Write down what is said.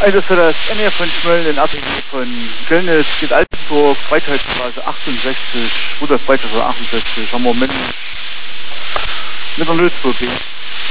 Also für das Ende von Schmölln in Abhängig von Göllnitz geht Altenburg, Freitheitsstraße 68, Rudolf Breitstraße 68, haben wir mit der Lösburg gehen.